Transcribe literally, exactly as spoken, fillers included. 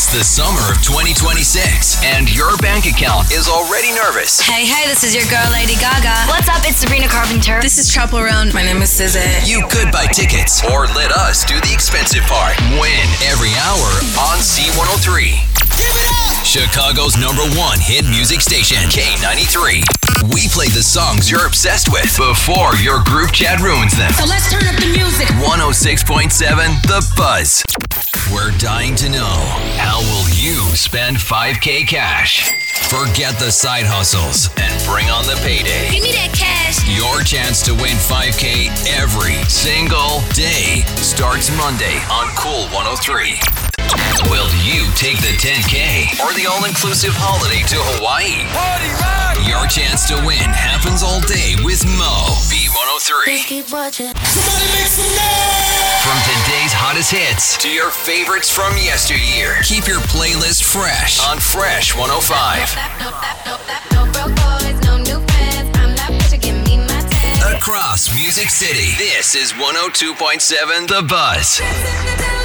It's the summer of twenty twenty-six, and your bank account is already nervous. Hey, hey, this is your girl, Lady Gaga. What's up? It's Sabrina Carpenter. This is Chappell Roan. My name is S Z A. You could buy tickets, or let us do the expensive part. Win every hour on C one oh three. Give it up! Chicago's number one hit music station, K ninety-three. We play the songs you're obsessed with before your group chat ruins them. So let's turn up the music. one oh six point seven The Buzz. We're dying to know, how will you spend five K cash? Forget the side hustles and bring on the payday. Give me that cash. Your chance to win five K every single day starts Monday on Cool one oh three. Will you take the ten K or the all-inclusive holiday to Hawaii? Party rock! Your chance to win happens all day with Mo, B one oh three. Somebody make some noise! From today's hottest hits to your favorites from yesteryear, keep your playlist fresh on Fresh one oh five. Across Music City, this is one oh two point seven The Buzz.